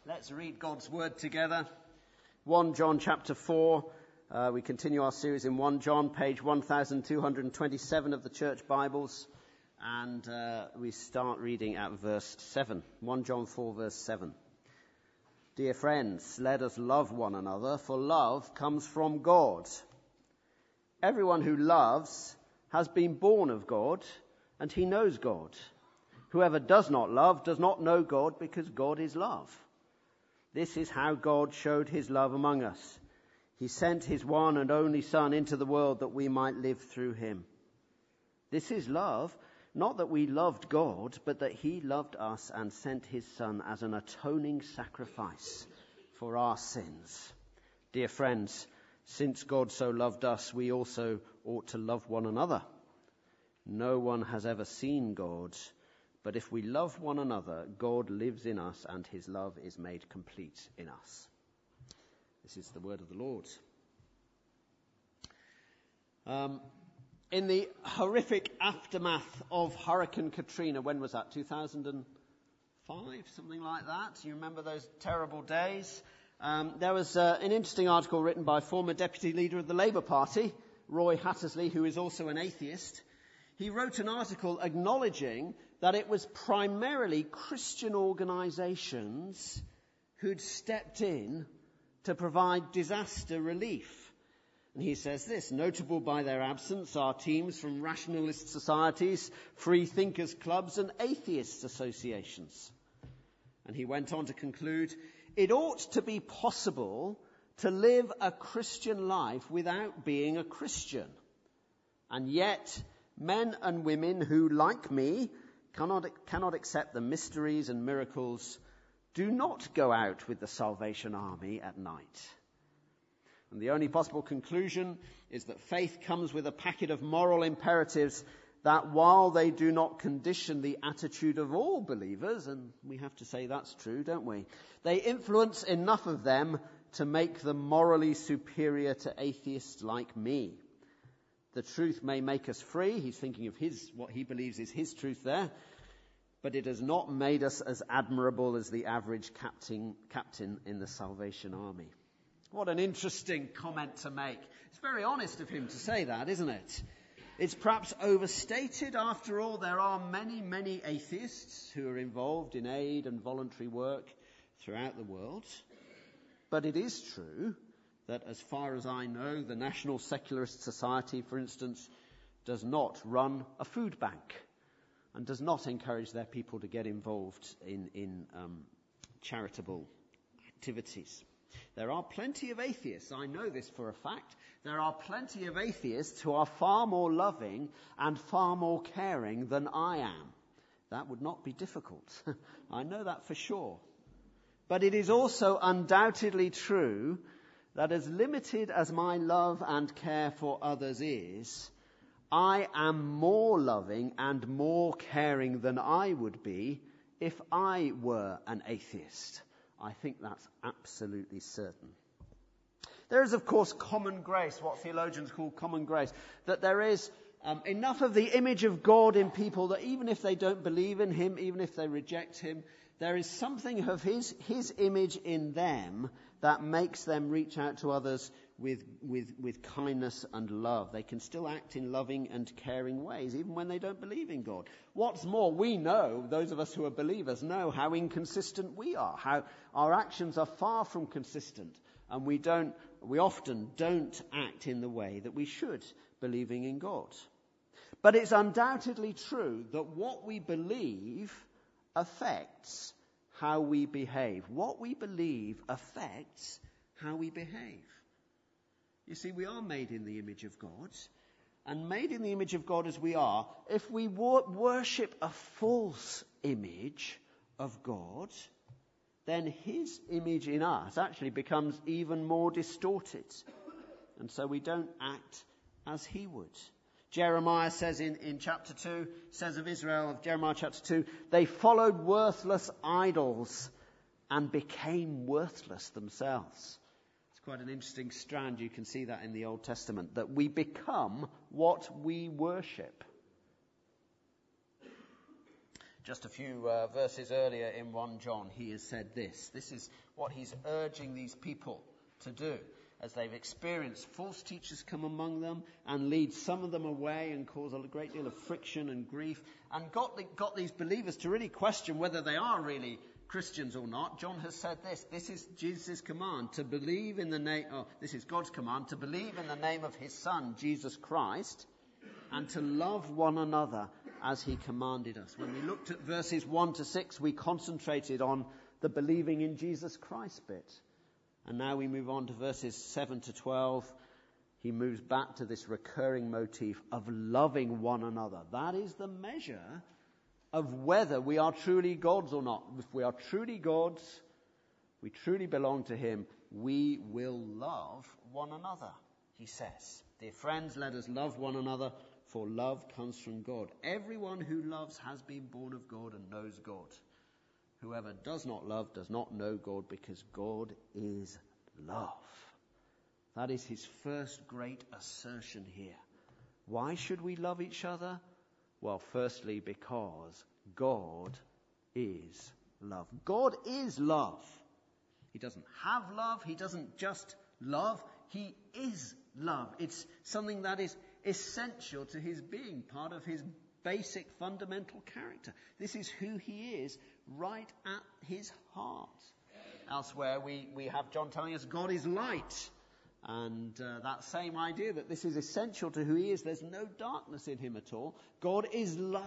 Let's read God's word together. 1 John chapter 4. We continue our series in 1 John, page 1227 of the church Bibles. And we start reading at verse 7. 1 John 4, verse 7. Dear friends, let us love one another, for love comes from God. Everyone who loves has been born of God, and he knows God. Whoever does not love does not know God, because God is love. This is how God showed his love among us. He sent his one and only Son into the world that we might live through him. This is love, not that we loved God, but that he loved us and sent his Son as an atoning sacrifice for our sins. Dear friends, since God so loved us, we also ought to love one another. No one has ever seen God, but if we love one another, God lives in us and his love is made complete in us. This is the word of the Lord. In the horrific aftermath of Hurricane Katrina, when was that? 2005, something like that? You remember those terrible days? There was an interesting article written by former deputy leader of the Labour Party, Roy Hattersley, who is also an atheist. He wrote an article acknowledging that it was primarily Christian organisations who'd stepped in to provide disaster relief. And he says this: notable by their absence are teams from rationalist societies, free thinkers clubs and atheist associations. And he went on to conclude, it ought to be possible to live a Christian life without being a Christian. And yet, men and women who, like me, cannot accept the mysteries and miracles do not go out with the Salvation Army at night. And the only possible conclusion is that faith comes with a packet of moral imperatives that, while they do not condition the attitude of all believers, and we have to say that's true, don't we? They influence enough of them to make them morally superior to atheists like me. The truth may make us free. He's thinking of what he believes is his truth there. But it has not made us as admirable as the average captain in the Salvation Army. What an interesting comment to make. It's very honest of him to say that, isn't it? It's perhaps overstated. After all, there are many, many atheists who are involved in aid and voluntary work throughout the world. But it is true that, as far as I know, the National Secularist Society, for instance, does not run a food bank and does not encourage their people to get involved in charitable activities. There are plenty of atheists, I know this for a fact, there are plenty of atheists who are far more loving and far more caring than I am. That would not be difficult. I know that for sure. But it is also undoubtedly true that, as limited as my love and care for others is, I am more loving and more caring than I would be if I were an atheist. I think that's absolutely certain. There is, of course, common grace, what theologians call common grace, that there is enough of the image of God in people that even if they don't believe in him, even if they reject him, there is something of his image in them that makes them reach out to others with kindness and love. They can still act in loving and caring ways, even when they don't believe in God. What's more, we know, those of us who are believers know how inconsistent we are, how our actions are far from consistent, and we often don't act in the way that we should, believing in God. But it's undoubtedly true that what we believe affects how we behave. What we believe affects how we behave. You see, we are made in the image of God, and made in the image of God as we are, if we worship a false image of God, then his image in us actually becomes even more distorted. And so we don't act as he would. Jeremiah says in chapter 2, says of Israel, of Jeremiah chapter 2, they followed worthless idols and became worthless themselves. It's quite an interesting strand. You can see that in the Old Testament, that we become what we worship. Just a few verses earlier in 1 John, he has said this. This is what he's urging these people to do as they've experienced false teachers come among them and lead some of them away and cause a great deal of friction and grief, and got these believers to really question whether they are really Christians or not. John has said this. This is Jesus' command, to believe in the name, this is God's command, to believe in the name of his Son, Jesus Christ, and to love one another as he commanded us. When we looked at verses 1 to 6, we concentrated on the believing in Jesus Christ bit. And now we move on to verses 7 to 12. He moves back to this recurring motif of loving one another. That is the measure of whether we are truly God's or not. If we are truly God's, we truly belong to him, we will love one another, he says. Dear friends, let us love one another, for love comes from God. Everyone who loves has been born of God and knows God. Whoever does not love does not know God, because God is love. That is his first great assertion here. Why should we love each other? Well, firstly, because God is love. God is love. He doesn't have love. He doesn't just love. He is love. It's something that is essential to his being, part of his basic fundamental character. This is who he is, right at his heart. Elsewhere we have John telling us God is light, and that same idea that this is essential to who he is. There's no darkness in him at all. God is love.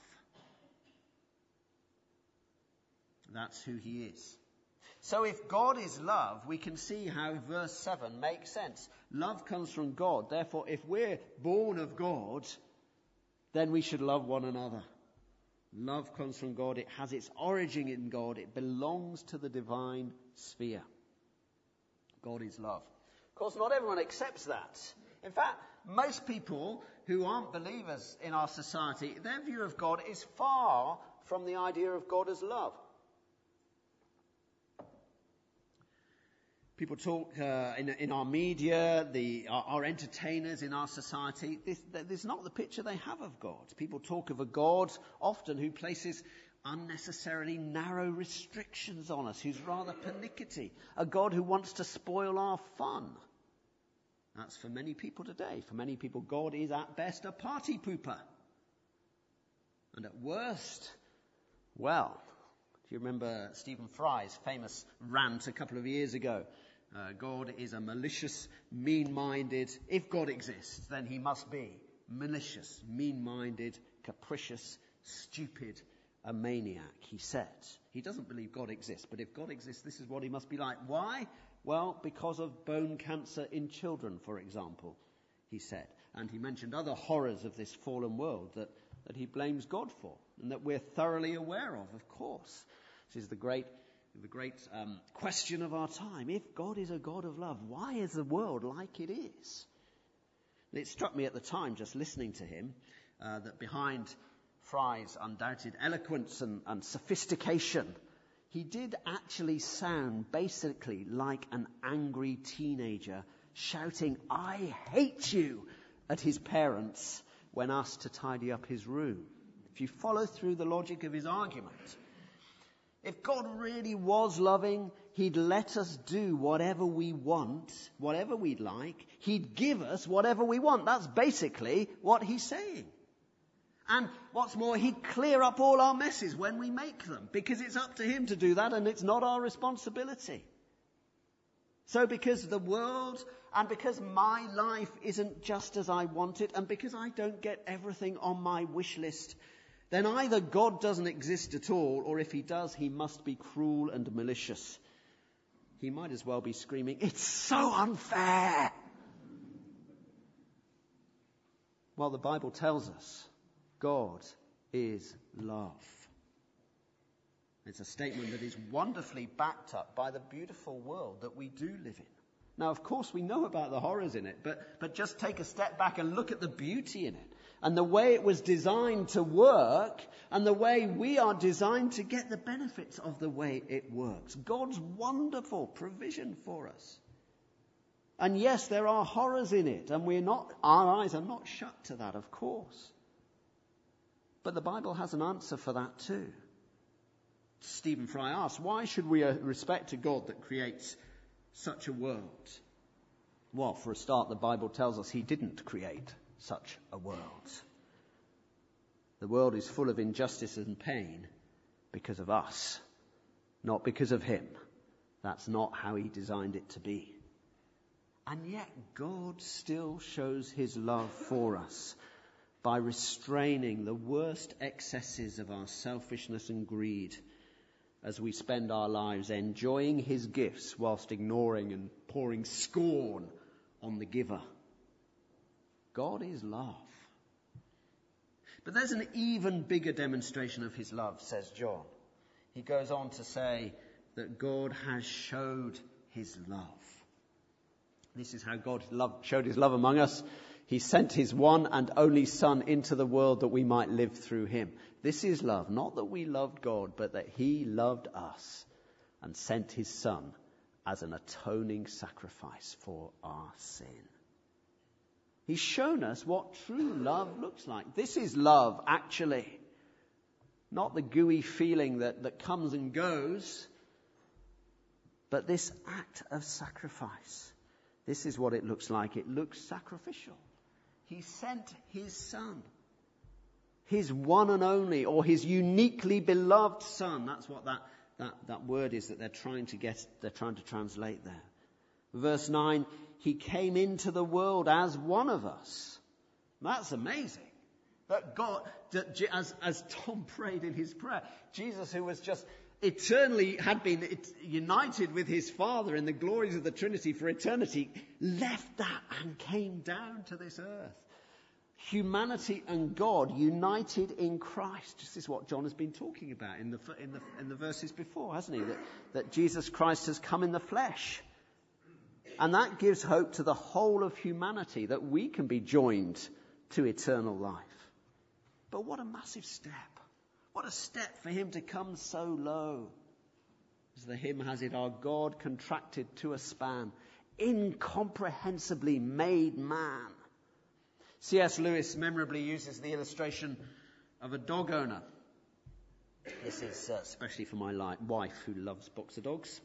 That's who he is. So if God is love, we can see how verse 7 makes sense. Love comes from God. Therefore, if we're born of God, then we should love one another. Love comes from God. It has its origin in God. It belongs to the divine sphere. God is love. Of course, not everyone accepts that. In fact, most people who aren't believers in our society, their view of God is far from the idea of God as love. People talk in our media, our entertainers in our society. This is not the picture they have of God. People talk of a God often who places unnecessarily narrow restrictions on us, who's rather pernickety. A God who wants to spoil our fun. That's for many people today. For many people, God is at best a party pooper. And at worst, well, do you remember Stephen Fry's famous rant a couple of years ago? God is a malicious, mean-minded. If God exists, then he must be malicious, mean-minded, capricious, stupid, a maniac, he said. He doesn't believe God exists, but if God exists, this is what he must be like. Why? Well, because of bone cancer in children, for example, he said. And he mentioned other horrors of this fallen world that he blames God for, and that we're thoroughly aware of course. This is the great question of our time. If God is a God of love, why is the world like it is? And it struck me at the time, just listening to him, that behind Fry's undoubted eloquence and sophistication, he did actually sound basically like an angry teenager shouting, "I hate you," at his parents when asked to tidy up his room. If you follow through the logic of his argument, if God really was loving, he'd let us do whatever we want, whatever we'd like. He'd give us whatever we want. That's basically what he's saying. And what's more, he'd clear up all our messes when we make them, because it's up to him to do that and it's not our responsibility. So because the world and because my life isn't just as I want it, and because I don't get everything on my wish list, then either God doesn't exist at all, or if he does, he must be cruel and malicious. He might as well be screaming, "It's so unfair!" Well, the Bible tells us God is love. It's a statement that is wonderfully backed up by the beautiful world that we do live in. Now, of course, we know about the horrors in it, but just take a step back and look at the beauty in it, and the way it was designed to work, and the way we are designed to get the benefits of the way it works. God's wonderful provision for us. And yes, there are horrors in it, and our eyes are not shut to that, of course. But the Bible has an answer for that too. Stephen Fry asks, why should we respect a God that creates such a world? Well, for a start, the Bible tells us he didn't create such a world. The world is full of injustice and pain because of us, not because of him. That's not how he designed it to be. And yet God still shows his love for us by restraining the worst excesses of our selfishness and greed as we spend our lives enjoying his gifts whilst ignoring and pouring scorn on the giver. God is love. But there's an even bigger demonstration of his love, says John. He goes on to say that God has showed his love. This is how God showed his love among us. He sent his one and only Son into the world that we might live through him. This is love, not that we loved God, but that he loved us and sent his Son as an atoning sacrifice for our sin. He's shown us what true love looks like. This is love, actually. Not the gooey feeling that comes and goes, but this act of sacrifice. This is what it looks like. It looks sacrificial. He sent his Son, his one and only, or his uniquely beloved Son. That's what that word is that they're trying to translate there. Verse 9, he came into the world as one of us. That's amazing. That God, as Tom prayed in his prayer, Jesus, who was just eternally had been united with his Father in the glories of the Trinity for eternity, left that and came down to this earth. Humanity and God united in Christ. This is what John has been talking about in the verses before, hasn't he? That Jesus Christ has come in the flesh. And that gives hope to the whole of humanity, that we can be joined to eternal life. But what a massive step. What a step for him to come so low. As the hymn has it, our God contracted to a span, incomprehensibly made man. C.S. Lewis memorably uses the illustration of a dog owner. This is especially for my wife who loves boxer dogs.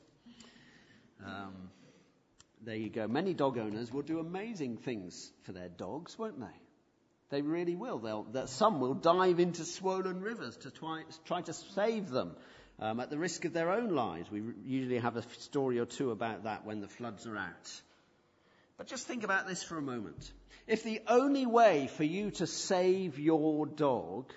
There you go. Many dog owners will do amazing things for their dogs, won't they? They really will. Some will dive into swollen rivers to try to save them at the risk of their own lives. We usually have a story or two about that when the floods are out. But just think about this for a moment. If the only way for you to save your dog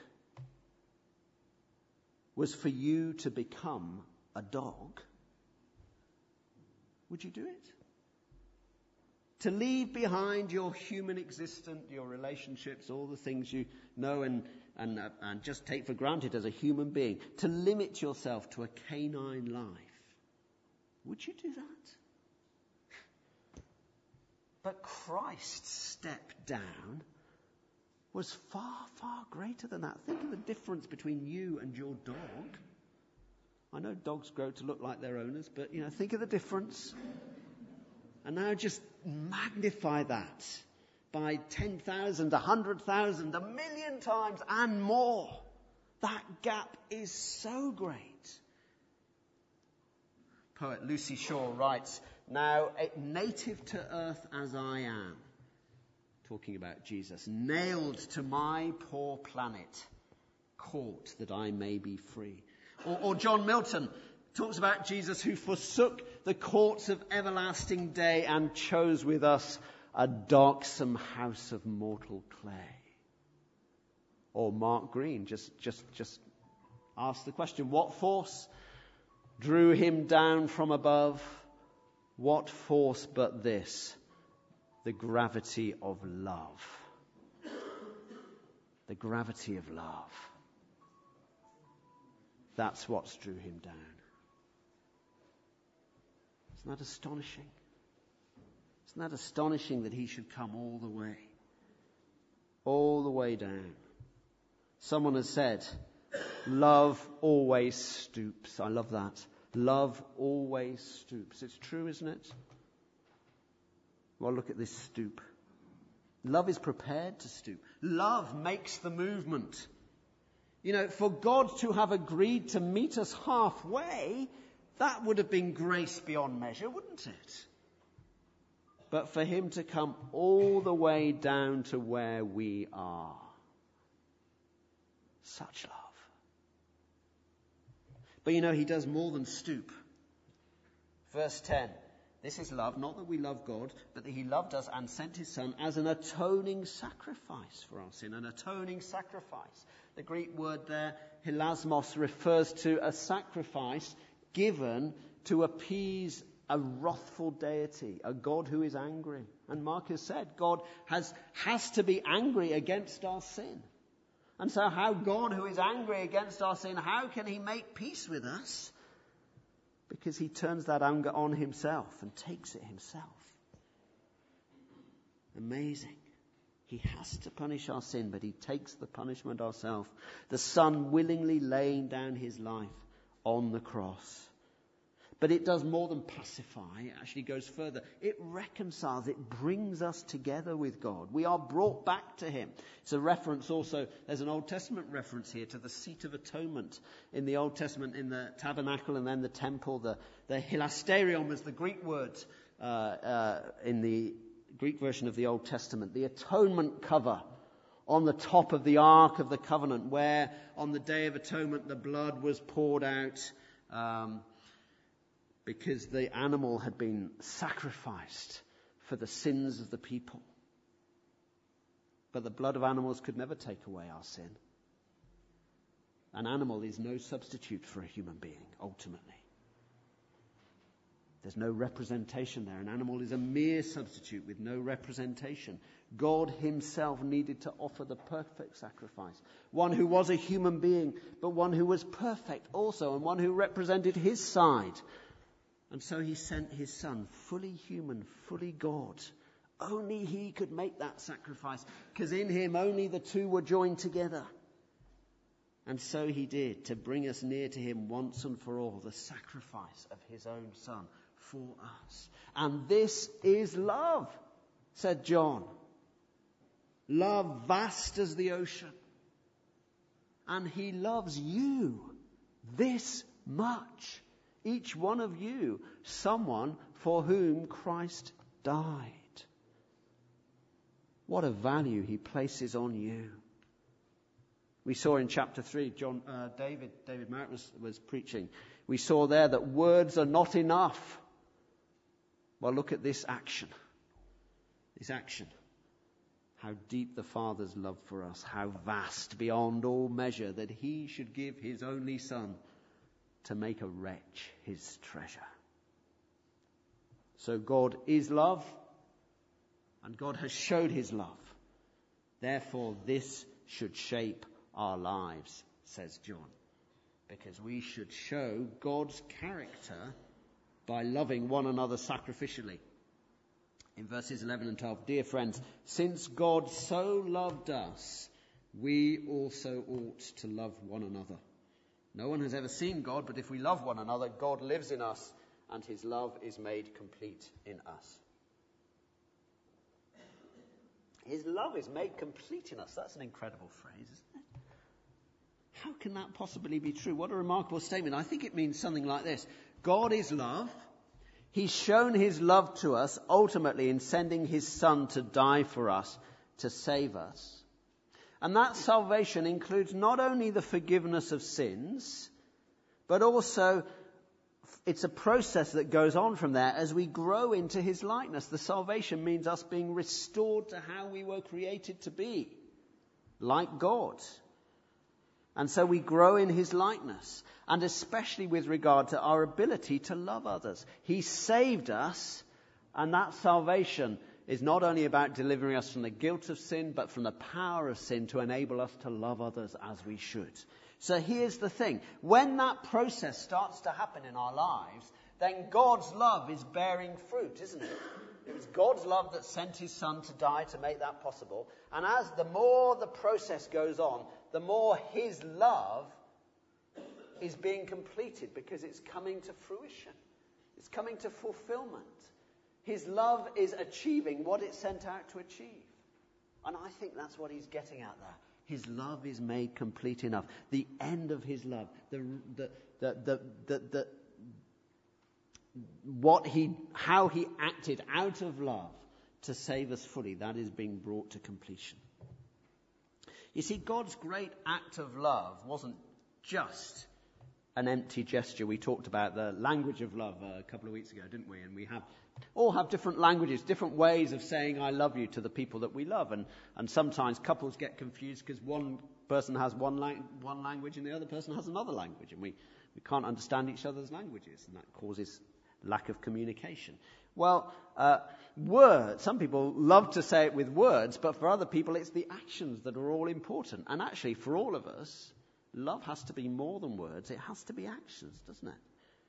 was for you to become a dog, would you do it? To leave behind your human existence, your relationships, all the things you know and just take for granted as a human being. To limit yourself to a canine life. Would you do that? But Christ's step down was far, far greater than that. Think of the difference between you and your dog. I know dogs grow to look like their owners, but think of the difference. And now just magnify that by 10,000, 100,000, 1,000,000 times and more. That gap is so great. Poet Lucy Shaw writes, now native to earth as I am, talking about Jesus, nailed to my poor planet, caught that I may be free. Or John Milton talks about Jesus who forsook the courts of everlasting day and chose with us a darksome house of mortal clay. Or Mark Green just asked the question, what force drew him down from above? What force but this? The gravity of love. The gravity of love. That's what's drew him down. Isn't that astonishing? Isn't that astonishing that he should come all the way down? Someone has said, love always stoops. I love that. Love always stoops. It's true, isn't it? Well, look at this stoop. Love is prepared to stoop. Love makes the movement. For God to have agreed to meet us halfway, that would have been grace beyond measure, wouldn't it? But for him to come all the way down to where we are. Such love. But he does more than stoop. Verse 10. This is love, not that we love God, but that he loved us and sent his Son as an atoning sacrifice for our sin. An atoning sacrifice. The Greek word there, hilasmos, refers to a sacrifice given to appease a wrathful deity, a God who is angry. And Mark has said God has to be angry against our sin. And so how God, who is angry against our sin, how can he make peace with us? Because he turns that anger on himself and takes it himself. Amazing. He has to punish our sin, but he takes the punishment ourselves. The Son willingly laying down his life on the cross. But it does more than pacify. It actually goes further. It reconciles. It brings us together with God. We are brought back to him. It's a reference also. There's an Old Testament reference here to the seat of atonement in the Old Testament, in the tabernacle and then the temple. The hilasterion was the Greek word in the Greek version of the Old Testament. The atonement cover on the top of the Ark of the Covenant, where on the Day of Atonement the blood was poured out because the animal had been sacrificed for the sins of the people. But the blood of animals could never take away our sin. An animal is no substitute for a human being, ultimately. There's no representation there. An animal is a mere substitute with no representation. God himself needed to offer the perfect sacrifice. One who was a human being, but one who was perfect also, and one who represented his side. And so he sent his Son, fully human, fully God. Only he could make that sacrifice, because in him only the two were joined together. And so he did, to bring us near to him once and for all, the sacrifice of his own Son for us. And this is love, said John. Love vast as the ocean. And he loves you this much. Each one of you, someone for whom Christ died. What a value he places on you. We saw in chapter 3, David Merritt was preaching. We saw there that words are not enough. Well, look at this action. This action. How deep the Father's love for us. How vast beyond all measure that he should give his only Son to make a wretch his treasure. So God is love, and God has showed his love. Therefore, this should shape our lives, says John, because we should show God's character by loving one another sacrificially. In verses 11 and 12, dear friends, since God so loved us, we also ought to love one another. No one has ever seen God, but if we love one another, God lives in us, and his love is made complete in us. His love is made complete in us. That's an incredible phrase, isn't it? How can that possibly be true? What a remarkable statement. I think it means something like this. God is love. He's shown his love to us ultimately in sending his Son to die for us, to save us. And that salvation includes not only the forgiveness of sins, but also it's a process that goes on from there as we grow into his likeness. The salvation means us being restored to how we were created to be, like God. And so we grow in his likeness, and especially with regard to our ability to love others. He saved us, and that salvation is not only about delivering us from the guilt of sin, but from the power of sin to enable us to love others as we should. So here's the thing. When that process starts to happen in our lives, then God's love is bearing fruit, isn't it? It was God's love that sent his Son to die to make that possible. And as the more the process goes on, the more his love is being completed, because it's coming to fruition. It's coming to fulfillment. His love is achieving what it sent out to achieve. And I think that's what he's getting at there. His love is made complete enough. The end of his love, how he acted out of love to save us fully, that is being brought to completion. You see, God's great act of love wasn't just an empty gesture. We talked about the language of love a couple of weeks ago, didn't we? And we all have different languages, different ways of saying I love you to the people that we love. And sometimes couples get confused because one person has one language and the other person has another language. And we can't understand each other's languages, and that causes lack of communication. Well, words, some people love to say it with words, but for other people it's the actions that are all important. And actually, for all of us, love has to be more than words. It has to be actions, doesn't it?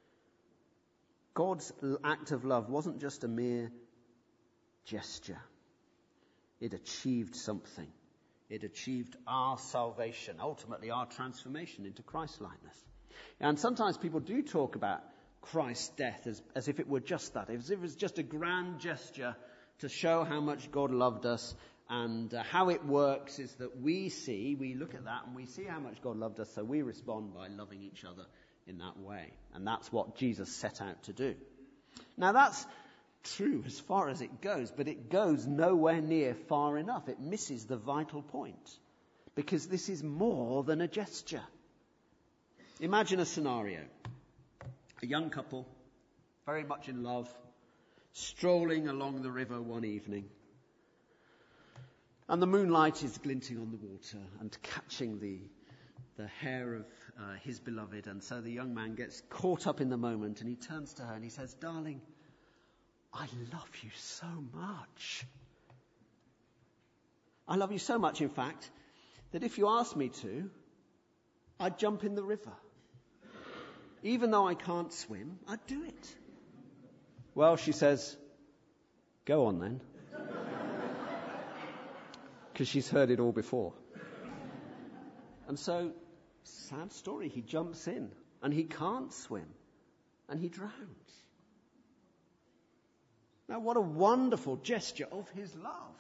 God's act of love wasn't just a mere gesture. It achieved something. It achieved our salvation, ultimately our transformation into Christ-likeness. And sometimes people do talk about Christ's death as if it were just that, as if it was just a grand gesture to show how much God loved us. And how it works is that we look at that and we see how much God loved us, so we respond by loving each other in that way. And that's what Jesus set out to do. Now that's true as far as it goes, but it goes nowhere near far enough. It misses the vital point, because this is more than a gesture. Imagine a scenario. A young couple, very much in love, strolling along the river one evening. And the moonlight is glinting on the water and catching the hair of his beloved. And so the young man gets caught up in the moment, and he turns to her and he says, "Darling, I love you so much. I love you so much, in fact, that if you asked me to, I'd jump in the river. Even though I can't swim, I'd do it." Well, she says, "Go on then." Because she's heard it all before. And so, sad story, he jumps in, and he can't swim, and he drowns. Now, what a wonderful gesture of his love.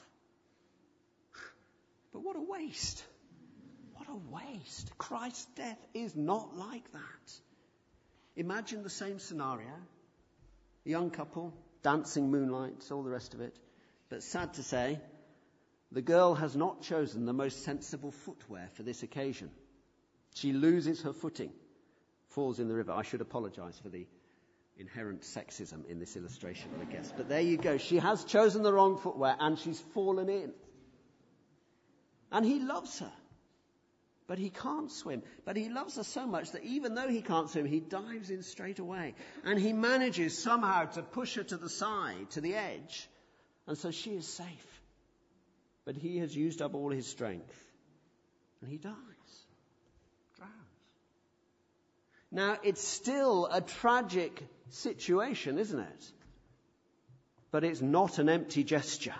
But what a waste. What a waste. Christ's death is not like that. Imagine the same scenario. A young couple, dancing moonlights, all the rest of it. But sad to say, the girl has not chosen the most sensible footwear for this occasion. She loses her footing, falls in the river. I should apologize for the inherent sexism in this illustration, I guess. But there you go. She has chosen the wrong footwear and she's fallen in. And he loves her. But he can't swim. But he loves her so much that even though he can't swim, he dives in straight away. And he manages somehow to push her to the side, to the edge. And so she is safe. But he has used up all his strength. And he dies. Drowns. Now, it's still a tragic situation, isn't it? But it's not an empty gesture.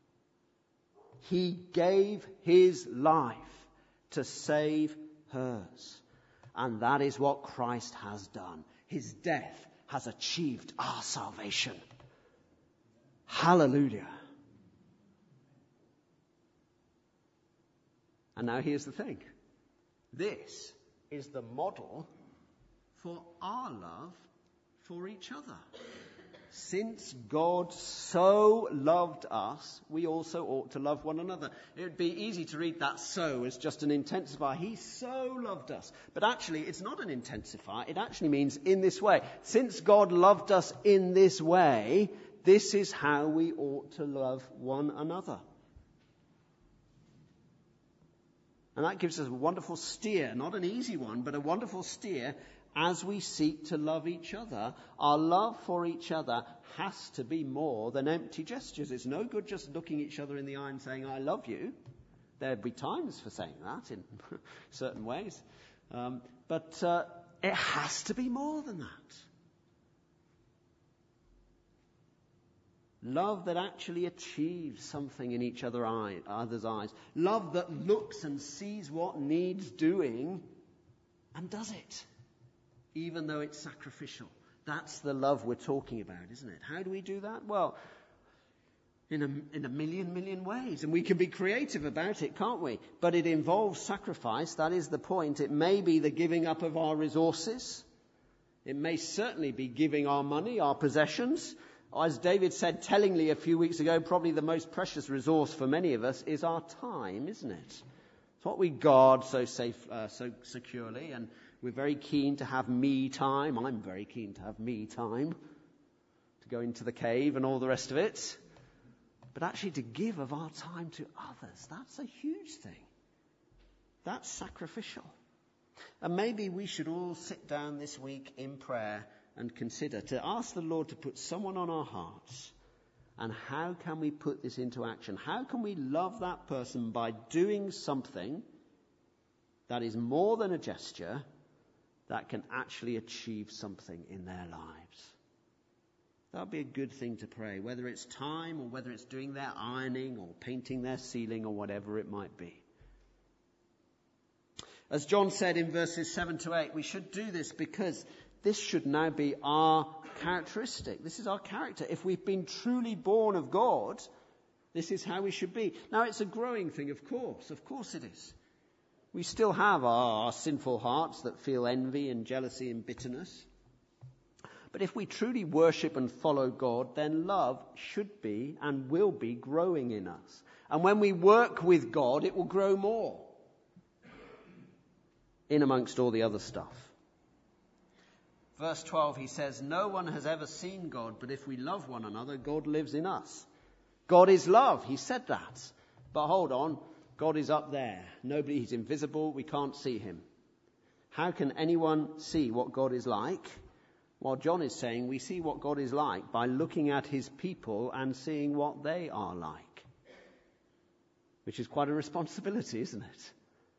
He gave his life to save hers. And that is what Christ has done. His death has achieved our salvation. Hallelujah. And now here's the thing. This is the model for our love for each other. Since God so loved us, we also ought to love one another. It would be easy to read that "so" as just an intensifier. He so loved us. But actually, it's not an intensifier. It actually means in this way. Since God loved us in this way, this is how we ought to love one another. And that gives us a wonderful steer, not an easy one, but a wonderful steer as we seek to love each other. Our love for each other has to be more than empty gestures. It's no good just looking each other in the eye and saying, "I love you." There'd be times for saying that in certain ways. But it has to be more than that. Love that actually achieves something in each other's eyes. Love that looks and sees what needs doing and does it, even though it's sacrificial. That's the love we're talking about, isn't it? How do we do that? Well, in a million ways. And we can be creative about it, can't we? But it involves sacrifice. That is the point. It may be the giving up of our resources. It may certainly be giving our money, our possessions. As David said tellingly a few weeks ago, probably the most precious resource for many of us is our time, isn't it? It's what we guard so securely, and we're very keen to have me time. I'm very keen to have me time, to go into the cave and all the rest of it. But actually to give of our time to others, that's a huge thing. That's sacrificial. And maybe we should all sit down this week in prayer and consider to ask the Lord to put someone on our hearts. And how can we put this into action? How can we love that person by doing something that is more than a gesture, that can actually achieve something in their lives? That would be a good thing to pray, whether it's time or whether it's doing their ironing or painting their ceiling or whatever it might be. As John said in verses 7 to 8, we should do this because this should now be our characteristic. This is our character. If we've been truly born of God, this is how we should be. Now, it's a growing thing, of course. Of course it is. We still have our sinful hearts that feel envy and jealousy and bitterness. But if we truly worship and follow God, then love should be and will be growing in us. And when we work with God, it will grow more, in amongst all the other stuff. Verse 12, he says, "No one has ever seen God, but if we love one another, God lives in us." God is love. He said that. But hold on, God is up there. He's invisible. We can't see him. How can anyone see what God is like? Well, John is saying we see what God is like by looking at his people and seeing what they are like. Which is quite a responsibility, isn't it?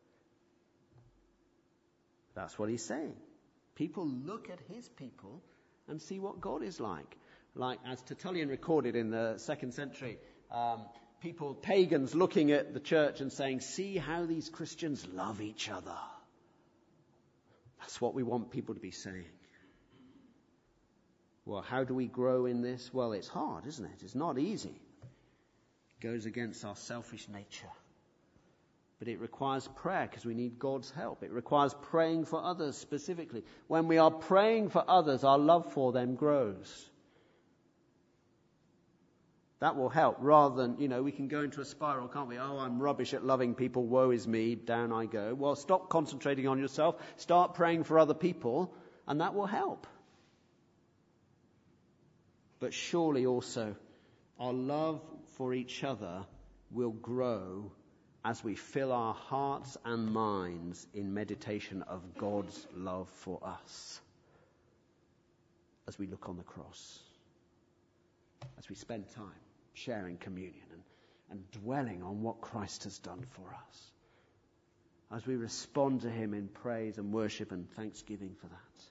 That's what he's saying. People look at his people and see what God is like. Like, as Tertullian recorded in the 2nd century, pagans looking at the church and saying, "See how these Christians love each other." That's what we want people to be saying. Well, how do we grow in this? Well, it's hard, isn't it? It's not easy. It goes against our selfish nature. But it requires prayer because we need God's help. It requires praying for others specifically. When we are praying for others, our love for them grows. That will help rather than, we can go into a spiral, can't we? Oh, I'm rubbish at loving people. Woe is me. Down I go. Well, stop concentrating on yourself. Start praying for other people, and that will help. But surely also our love for each other will grow as we fill our hearts and minds in meditation of God's love for us. As we look on the cross. As we spend time sharing communion and dwelling on what Christ has done for us. As we respond to him in praise and worship and thanksgiving for that.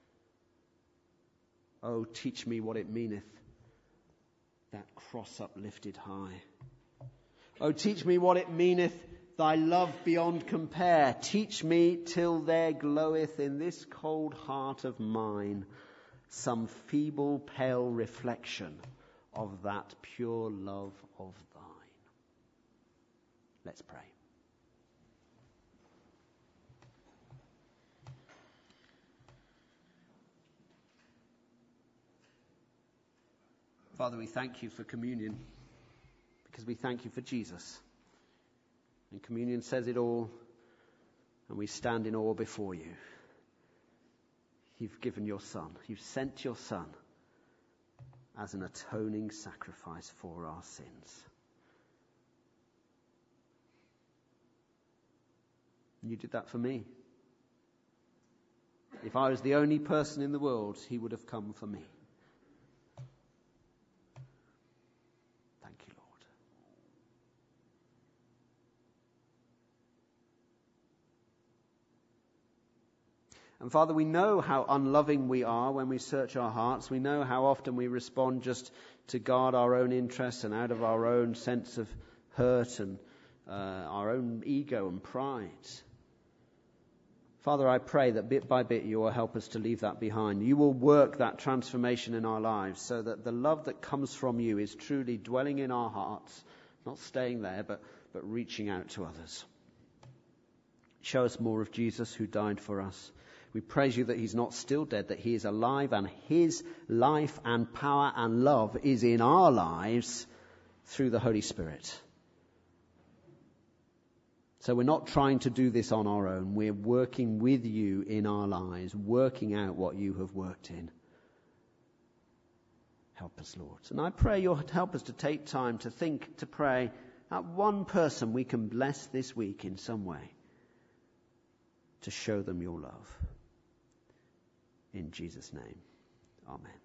Oh, teach me what it meaneth, that cross uplifted high. Oh, teach me what it meaneth, thy love beyond compare. Teach me till there gloweth in this cold heart of mine some feeble, pale reflection of that pure love of thine. Let's pray. Father, we thank you for communion because we thank you for Jesus. And communion says it all, and we stand in awe before you. You've given your Son. You've sent your Son as an atoning sacrifice for our sins. And you did that for me. If I was the only person in the world, he would have come for me. Thank you, Lord. And Father, we know how unloving we are when we search our hearts. We know how often we respond just to guard our own interests and out of our own sense of hurt and our own ego and pride. Father, I pray that bit by bit you will help us to leave that behind. You will work that transformation in our lives so that the love that comes from you is truly dwelling in our hearts, not staying there, but reaching out to others. Show us more of Jesus who died for us. We praise you that he's not still dead, that he is alive, and his life and power and love is in our lives through the Holy Spirit. So we're not trying to do this on our own. We're working with you in our lives, working out what you have worked in. Help us, Lord. And I pray you'll help us to take time to think, to pray at one person we can bless this week in some way to show them your love. In Jesus' name, amen.